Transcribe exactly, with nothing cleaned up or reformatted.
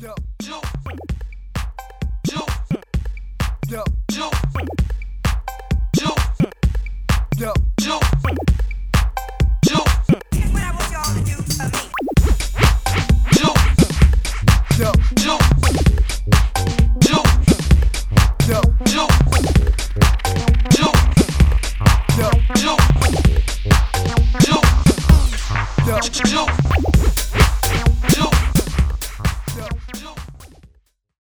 Yo, yo, yo, yo, yo, yo, yo, yo, yo. Here's what I want y'all to do for me. Yo, yo, yo, yo, yo, yo, yo, yo, yo, yo, yo, yo.